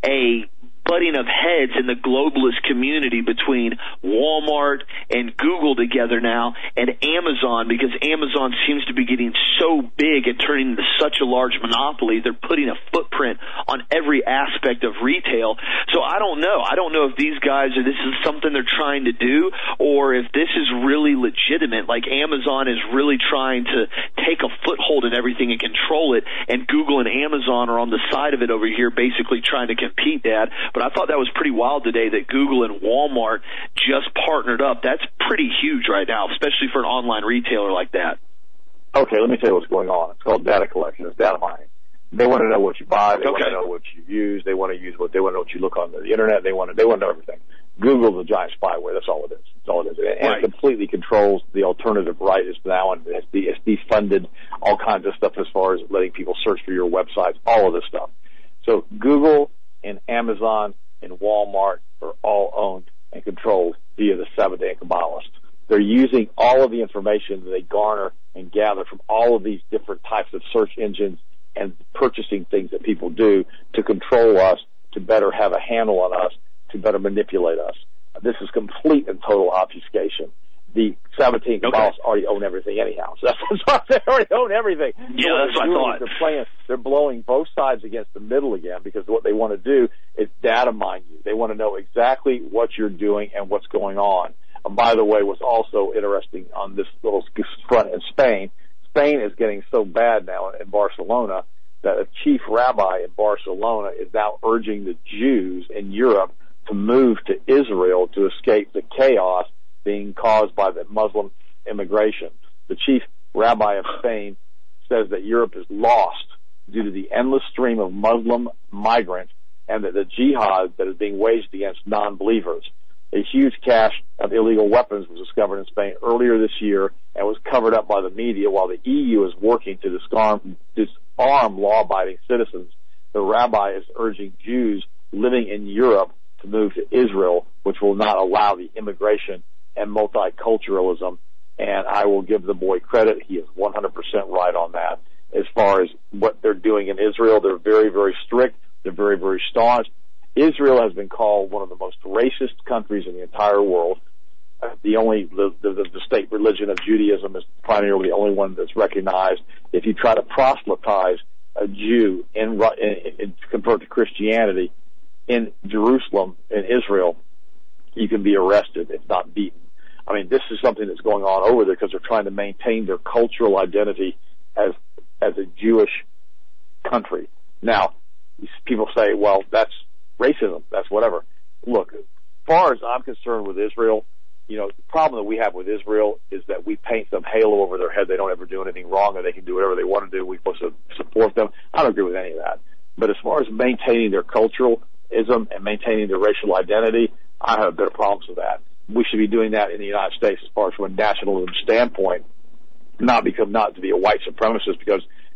a butting of heads in the globalist community between Walmart and Google together now, and Amazon, because Amazon seems to be getting so big and turning into such a large monopoly. They're putting a footprint on every aspect of retail. So I don't know. I don't know if these guys, or this is something they're trying to do, or if this is really legitimate, like Amazon is really trying to take a foothold in everything and control it, and Google and Amazon are on the side of it over here basically trying to compete, Dad. But I thought that was pretty wild today that Google and Walmart just partnered up. That's pretty huge right now, especially for an online retailer like that. Okay, let me tell you what's going on. It's called data collection. It's data mining. They want to know what you buy. They okay. want to know what you use. They want to use what they want to know what you look on the internet. They want to they want to know everything. Google's a giant spyware. That's all it is. That's all it is. And right. it completely controls the alternative right is now, and it's, de- it's defunded all kinds of stuff as far as letting people search for your websites, all of this stuff. So Google and Amazon and Walmart are all owned and controlled via the Seventh-day Kabbalists. They're using all of the information that they garner and gather from all of these different types of search engines and purchasing things that people do to control us, to better have a handle on us, to better manipulate us. This is complete and total obfuscation. The seventeenth okay. Kabbalists already own everything anyhow. So that's why they already own everything. Yeah, so that's what I thought. They're playing, they're blowing both sides against the middle again, because what they want to do is data mine you. They want to know exactly what you're doing and what's going on. And by the way, what's also interesting on this little front in Spain, Spain is getting so bad now in Barcelona that a chief rabbi in Barcelona is now urging the Jews in Europe to move to Israel to escape the chaos being caused by the Muslim immigration. The chief rabbi of Spain says that Europe is lost due to the endless stream of Muslim migrants and that the jihad that is being waged against non-believers. A huge cache of illegal weapons was discovered in Spain earlier this year and was covered up by the media while the E U is working to disarm, disarm law-abiding citizens. The rabbi is urging Jews living in Europe to move to Israel, which will not allow the immigration and multiculturalism, and I will give the boy credit. He is one hundred percent right on that. As far as what they're doing in Israel, they're very, very strict. They're very, very staunch. Israel has been called one of the most racist countries in the entire world. Uh, the only, the, the, the state religion of Judaism is primarily the only one that's recognized. If you try to proselytize a Jew in, in, in convert to Christianity in Jerusalem, in Israel, you can be arrested, if not beaten. I mean, this is something that's going on over there because they're trying to maintain their cultural identity as as a Jewish country. Now, people say, well, that's racism, that's whatever. Look, as far as I'm concerned with Israel, you know, the problem that we have with Israel is that we paint some halo over their head. They don't ever do anything wrong, and they can do whatever they want to do. We're supposed to support them. I don't agree with any of that. But as far as maintaining their culturalism and maintaining their racial identity, I have better problems with that. We should be doing that in the United States as far as from a nationalism standpoint, not become not to be a white supremacist, because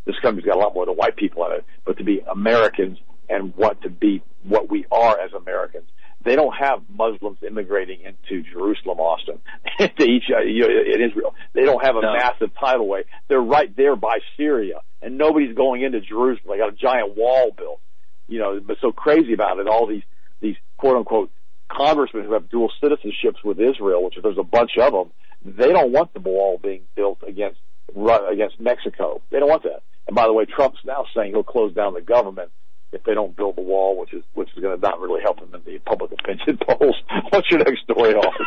this country's got a lot more than white people in it, but to be Americans and want to be what we are as Americans. They don't have Muslims immigrating into Jerusalem, Austin, to each, uh, you know, in Israel. They don't have a no. massive tidal wave. They're right there by Syria, and nobody's going into Jerusalem. They got a giant wall built. You know, but so crazy about it, all these, these quote unquote congressmen who have dual citizenships with Israel, which there's a bunch of them, they don't want the wall being built against, against Mexico. They don't want that. And by the way, Trump's now saying he'll close down the government if they don't build the wall, which is which is going to not really help them in the public opinion polls. What's your next story, Austin?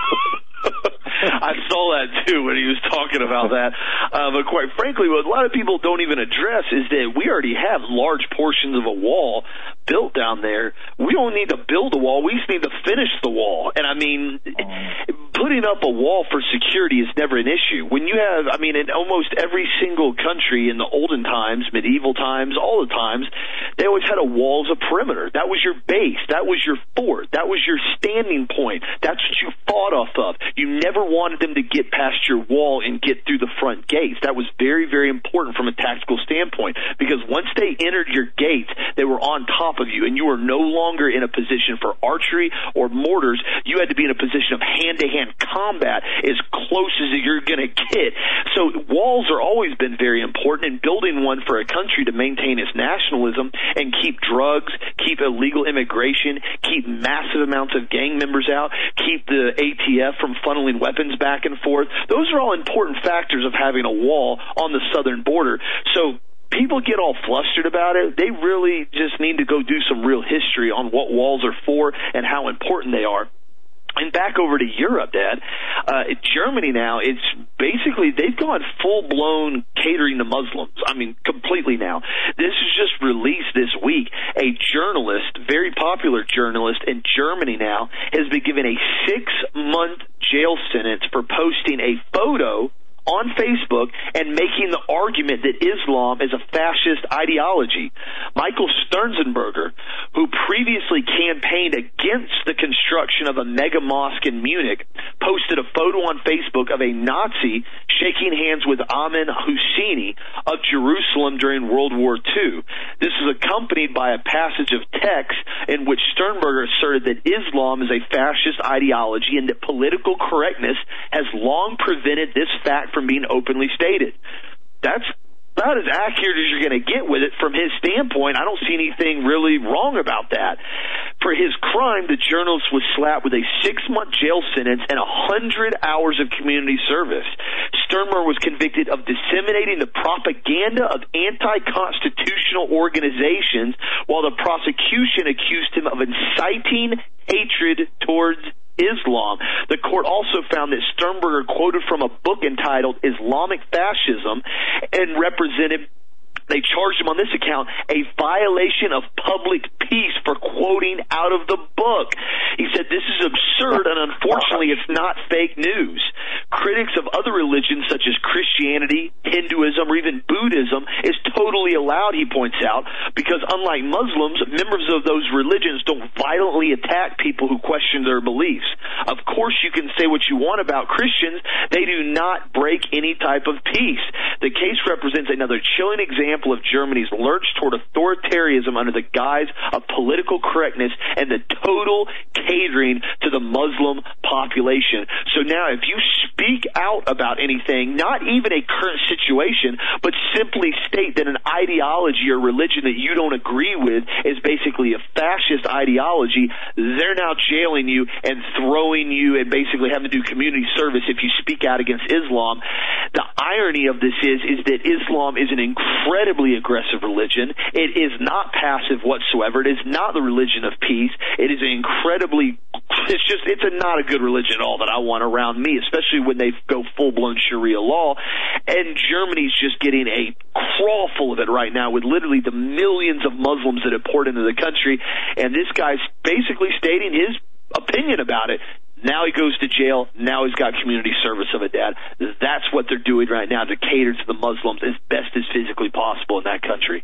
I saw that too when he was talking about that. Uh, but quite frankly, what a lot of people don't even address is that we already have large portions of a wall built down there. We don't need to build a wall. We just need to finish the wall. And I mean, um, putting up a wall for security is never an issue. When you have, I mean, in almost every single country in the olden times, medieval times, all the times, they always had a wall as a perimeter. That was your base. That was your fort. That was your standing point. That's what you fought off of. You never wanted them to get past your wall and get through the front gates. That was very, very important from a tactical standpoint, because once they entered your gates, they were on top of you, and you were no longer in a position for archery or mortars. You had to be in a position of hand-to-hand combat as close as you're going to get. So walls are always been very important, and building one for a country to maintain its nationalism and keep drugs, keep illegal immigration, keep massive amounts of gang members out, keep the A T F from funneling weapons back and forth. Those are all important factors of having a wall on the southern border. So people get all flustered about it. They really just need to go do some real history on what walls are for and how important they are. And back over to Europe, Dad, uh, Germany now, it's basically, they've gone full-blown catering to Muslims. I mean, completely now. This is just released this week. A journalist, very popular journalist in Germany now, has been given a six-month jail sentence for posting a photo on Facebook and making the argument that Islam is a fascist ideology. Michael Sternsenberger, who previously campaigned against the construction of a mega mosque in Munich, posted a photo on Facebook of a Nazi shaking hands with Ayman Husseini of Jerusalem during World War Two. This is accompanied by a passage of text in which Sternberger asserted that Islam is a fascist ideology and that political correctness has long prevented this fact from being openly stated. That's about as accurate as you're going to get with it from his standpoint. I don't see anything really wrong about that. For his crime, the journalist was slapped with a six-month jail sentence and one hundred hours of community service. Sternberger was convicted of disseminating the propaganda of anti-constitutional organizations, while the prosecution accused him of inciting hatred towards Islam. The court also found that Sternberger quoted from a book entitled Islamic Fascism and represented, they charged him on this account, a violation of public peace for quoting out of the book. He said this is absurd, and unfortunately it's not fake news. Critics of other religions such as Christianity, Hinduism, or even Buddhism is totally allowed, he points out, because unlike Muslims, members of those religions don't violently attack people who question their beliefs. Of course you can say what you want about Christians, they do not break any type of peace. The case represents another chilling example of Germany's lurch toward authoritarianism under the guise of political correctness and the total catering to the Muslim population. So now if you speak out about anything, not even a current situation, but simply state that an ideology or religion that you don't agree with is basically a fascist ideology, they're now jailing you and throwing you and basically having to do community service if you speak out against Islam. The irony of this is, is that Islam is an incredibly aggressive religion. It is not passive whatsoever. It is not the religion of peace. It is an incredibly, it's just, it's a not a good religion at all that I want around me, especially when they go full-blown Sharia law. And Germany's just getting a crawl full of it right now with literally the millions of Muslims that have poured into the country. And this guy's basically stating his opinion about it. Now he goes to jail. Now he's got community service of it, Dad. That's what they're doing right now to cater to the Muslims as best as physically possible in that country.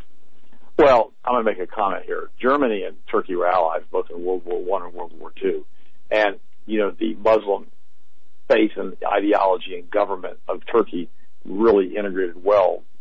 Well, I'm going to make a comment here. Germany and Turkey were allies both in World War One and World War Two. And, you know, the Muslim faith and ideology and government of Turkey really integrated well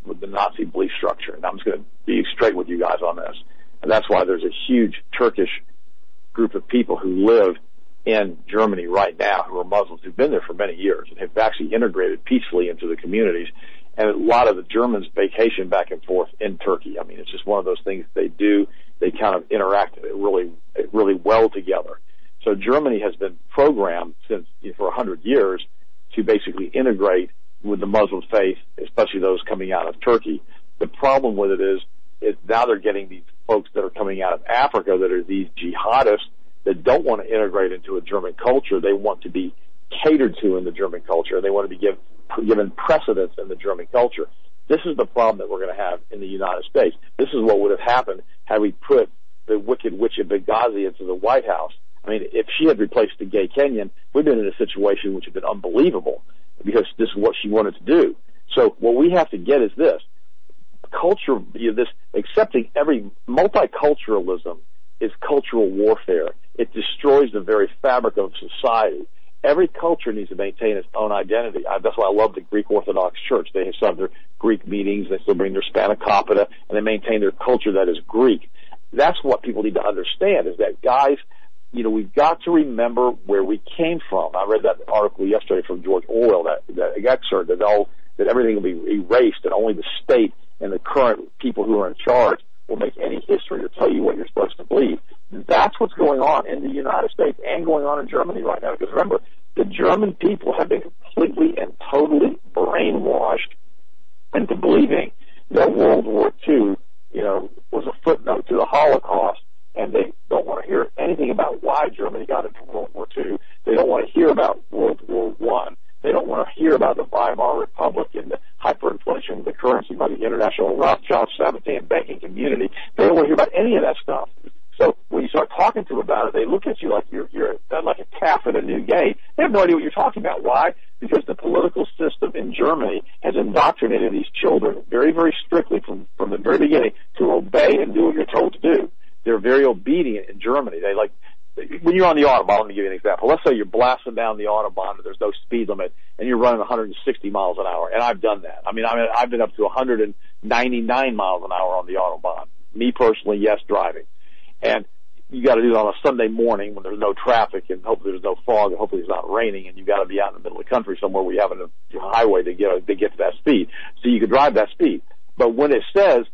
with the Nazi belief structure. And I'm just going to be straight with you guys on this. And that's why there's a huge Turkish group of people who live in Germany right now who are Muslims who've been there for many years and have actually integrated peacefully into the communities. And a lot of the Germans vacation back and forth in Turkey. I mean, it's just one of those things they do. They kind of interact really, really well together. So Germany has been programmed since you know, for a hundred years to basically integrate with the Muslim faith, especially those coming out of Turkey. The problem with it is, is now they're getting these folks that are coming out of Africa that are these jihadists that don't want to integrate into a German culture. They want to be catered to in the German culture, and they want to be give, given precedence in the German culture. This is the problem that we're going to have in the United States. This is what would have happened had we put the wicked witch of Benghazi into the White House. I mean, if she had replaced the gay Kenyan, we'd been in a situation which had been unbelievable because this is what she wanted to do. So what we have to get is this. Culture, you know, this accepting every multiculturalism is cultural warfare. It destroys the very fabric of society. Every culture needs to maintain its own identity. I, that's why I love the Greek Orthodox Church. They still have their Greek meetings. They still bring their Spanakopita, and they maintain their culture that is Greek. That's what people need to understand is that, guys, you know, we've got to remember where we came from. I read that article yesterday from George Orwell, that, that excerpt that all that everything will be erased and only the state and the current people who are in charge will make any history or tell you what you're supposed to believe. That's what's going on in the United States and going on in Germany right now. Because remember, the German people have been completely and totally brainwashed into believing that World War Two, you know, was a footnote to the Holocaust, and they don't want to hear anything about why Germany got into World War Two. They don't want to hear about World War One. They don't want to hear about the Weimar Republic and the hyperinflation of the currency by the international Rothschild Sabbatean banking community. They don't want to hear about any of that stuff. So when you start talking to them about it, they look at you like you're, you're like a calf at a new gate. They have no idea what you're talking about. Why? Because the political system in Germany has indoctrinated these children very, very strictly from, from the very beginning to obey and do what you're told to do. They're very obedient in Germany. They like, when you're on the Autobahn, let me give you an example. Let's say you're blasting down the Autobahn and there's no speed limit and you're running one hundred sixty miles an hour. And I've done that. I mean, I mean I've been up to one hundred ninety-nine miles an hour on the Autobahn. Me personally, yes, driving. And you got to do it on a Sunday morning when there's no traffic and hopefully there's no fog and hopefully it's not raining, and you got to be out in the middle of the country somewhere where you have a highway to get to get to that speed. So you can drive that speed. But when it says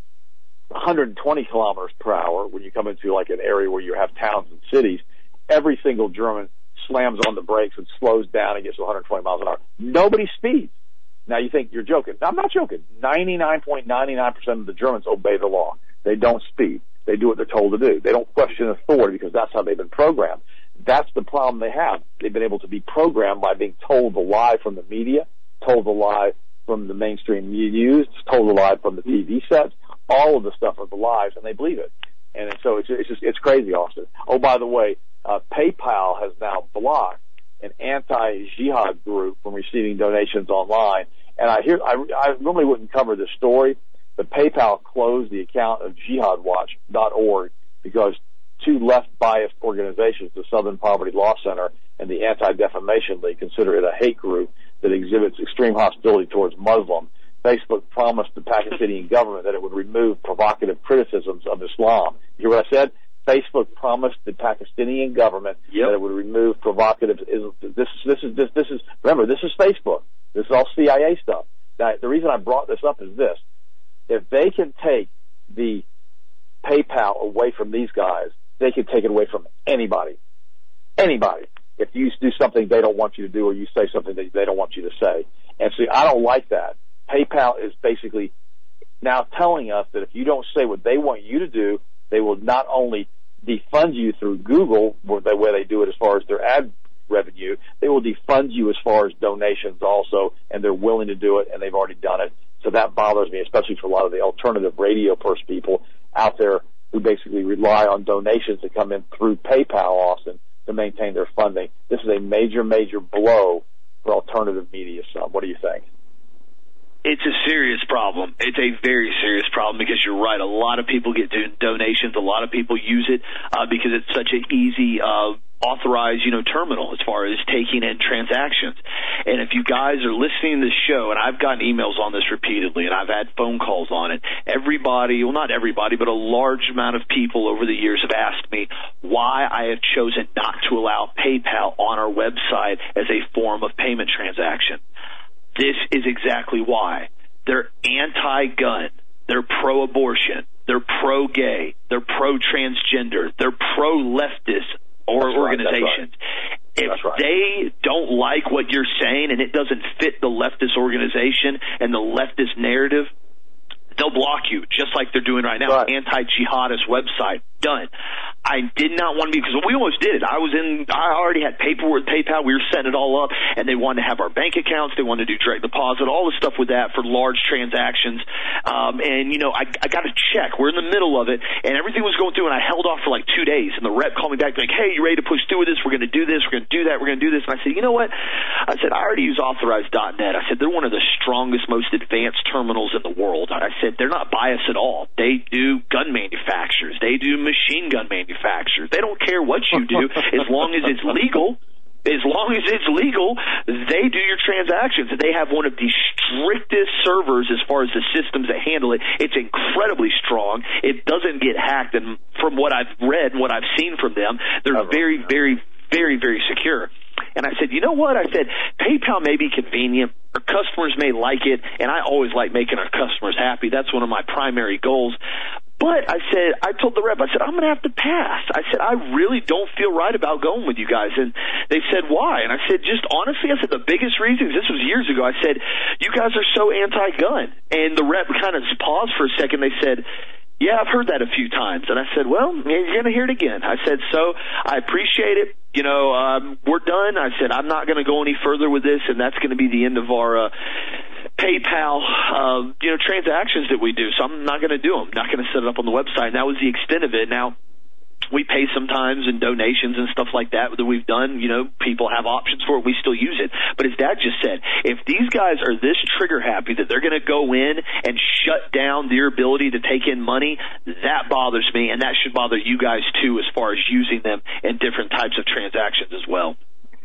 one hundred twenty kilometers per hour, when you come into like an area where you have towns and cities, every single German slams on the brakes and slows down and gets to one hundred twenty miles an hour. Nobody speeds. Now you think you're joking. I'm not joking. ninety-nine point nine nine percent of the Germans obey the law. They don't speed. They do what they're told to do. They don't question authority because that's how they've been programmed. That's the problem they have. They've been able to be programmed by being told the lie from the media, told the lie from the mainstream news, told the lie from the T V sets. All of the stuff are the lies, and they believe it. And so it's, it's just it's crazy, Austin. Oh, by the way, uh, PayPal has now blocked an anti-jihad group from receiving donations online. And I hear I, I normally wouldn't cover this story, but PayPal closed the account of jihad watch dot org because two left-biased organizations, the Southern Poverty Law Center and the Anti-Defamation League, consider it a hate group that exhibits extreme hostility towards Muslims. Facebook promised the Pakistani government that it would remove provocative criticisms of Islam. You hear what I said? Facebook promised the Pakistani government yep. that it would remove provocative. This, this is this, this is remember this is Facebook. This is all C I A stuff. Now, the reason I brought this up is this: if they can take the PayPal away from these guys, they can take it away from anybody. Anybody. If you do something they don't want you to do, or you say something that they don't want you to say, and see, I don't like that. PayPal is basically now telling us that if you don't say what they want you to do, they will not only defund you through Google, where they, where they do it as far as their ad revenue, they will defund you as far as donations also, and they're willing to do it, and they've already done it. So that bothers me, especially for a lot of the alternative radio purse people out there who basically rely on donations that come in through PayPal, Austin, to maintain their funding. This is a major, major blow for alternative media. So what do you think? It's a serious problem. It's a very serious problem because you're right. A lot of people get donations. A lot of people use it uh, because it's such an easy uh, authorized, you know, terminal as far as taking in transactions. And if you guys are listening to the show, and I've gotten emails on this repeatedly, and I've had phone calls on it, everybody, well, not everybody, but a large amount of people over the years have asked me why I have chosen not to allow PayPal on our website as a form of payment transaction. This is exactly why. They're anti-gun. They're pro-abortion. They're pro-gay. They're pro-transgender. They're pro-leftist or That's organizations. Right. If That's right. they don't like what you're saying and it doesn't fit the leftist organization and the leftist narrative, they'll block you, just like they're doing right now. Right. Anti-jihadist website. Done. I did not want to be, because we almost did it. I was in, I already had paperwork with PayPal. We were setting it all up, and they wanted to have our bank accounts. They wanted to do direct deposit, all the stuff with that for large transactions. Um, and, you know, I, I got to check. We're in the middle of it, and everything was going through, and I held off for like two days. And the rep called me back like, hey, you ready to push through with this? We're going to do this. We're going to do that. We're going to do this. And I said, you know what? I said, I already use authorized dot net. I said, they're one of the strongest, most advanced terminals in the world. I said, they're not biased at all. They do gun manufacturers. They do machine gun manufacturers. They don't care what you do as long as it's legal. As long as it's legal, they do your transactions. They have one of the strictest servers as far as the systems that handle it. It's incredibly strong. It doesn't get hacked, and from what I've read and what I've seen from them, they're very, very, very, very secure. And I said, you know what? I said, PayPal may be convenient. Our customers may like it, and I always like making our customers happy. That's one of my primary goals. But I said, I told the rep, I said, I'm going to have to pass. I said, I really don't feel right about going with you guys. And they said, why? And I said, just honestly, I said, the biggest reason, this was years ago, I said, you guys are so anti-gun. And the rep kind of paused for a second. They said, yeah, I've heard that a few times. And I said, well, you're going to hear it again. I said, so I appreciate it. You know, um, we're done. I said, I'm not going to go any further with this, and that's going to be the end of our uh, PayPal, uh, you know, transactions that we do. So I'm not going to do them. Not going to set it up on the website. And that was the extent of it. Now, we pay sometimes in donations and stuff like that that we've done. You know, people have options for it. We still use it. But as Dad just said, if these guys are this trigger happy that they're going to go in and shut down their ability to take in money, that bothers me, and that should bother you guys too as far as using them in different types of transactions as well.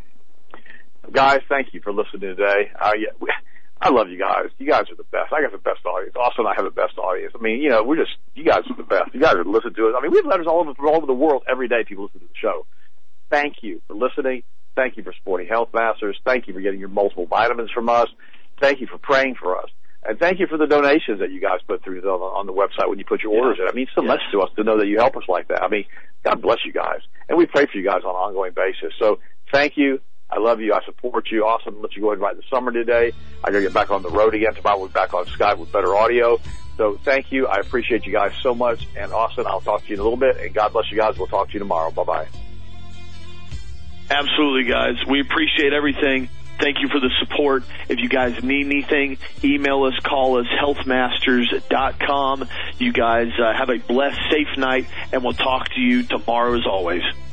Guys, thank you for listening today. Uh, yeah, we, I love you guys. You guys are the best. I got the best audience. Austin and I have the best audience. I mean, you know, we're just, you guys are the best. You guys are listen to us. I mean, we have letters all over, from all over the world every day. People listen to the show. Thank you for listening. Thank you for supporting Health Masters. Thank you for getting your multiple vitamins from us. Thank you for praying for us. And thank you for the donations that you guys put through on, on the website when you put your orders in. I mean, so yes. much to us to know that you help us like that. I mean, God bless you guys. And we pray for you guys on an ongoing basis. So thank you. I love you. I support you. Awesome. Let you go ahead and write the summer today. I got to get back on the road again. Tomorrow we'll be back on Skype with better audio. So thank you. I appreciate you guys so much. And Austin, I'll talk to you in a little bit. And God bless you guys. We'll talk to you tomorrow. Bye-bye. Absolutely, guys. We appreciate everything. Thank you for the support. If you guys need anything, email us, call us, health masters dot com. You guys uh, have a blessed, safe night, and we'll talk to you tomorrow as always.